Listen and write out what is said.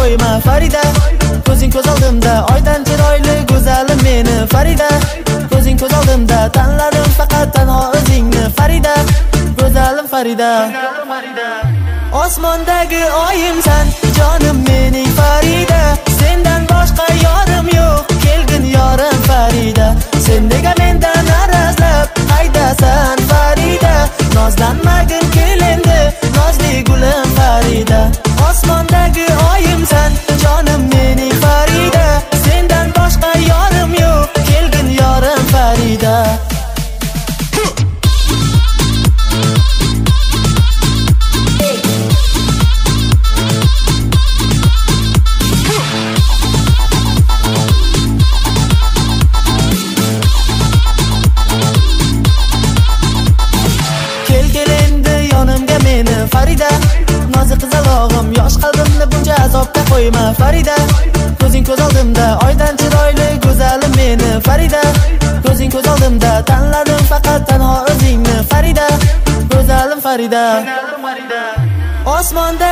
qo'yma Farida. Ko'zing ko'z oldimda, oydan chiroyli go'zalim meni Farida. Ko'zing ko'z oldimda, tanladim faqat tanho o'zingni Farida. Go'zalim Farida. Osmondagi oyimsan, jonim mening Farida. Sendan boshqa yorim yo'q, kelgin yorim Farida. Sen nega mendan arazlab qaydasan Farida? Nozlanmagin kelindi, nozli gulim Farida. Osmondagi oyimsan, jonim mening Farida. Sendan boshqa yorim yo'q, kelgin yorim Farida. Farida, nozik qizalog'im, yosh qalbimni buncha azobga qo'yma Farida. Ko'zing ko'z oldimda, oydan chiroyli go'zalim meni Farida. Ko'zing ko'z oldimda, tanladim faqat tanho o'zingni Farida. Go'zalim Farida. Osmonda